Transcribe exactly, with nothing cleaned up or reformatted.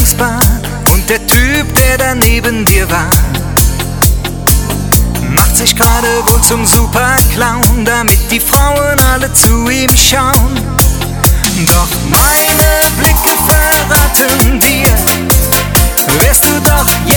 Tanzbar und der Typ, der da neben dir war, macht sich gerade wohl zum Superclown, damit die Frauen alle zu ihm schauen. Doch meine Blicke verraten dir, wärst du doch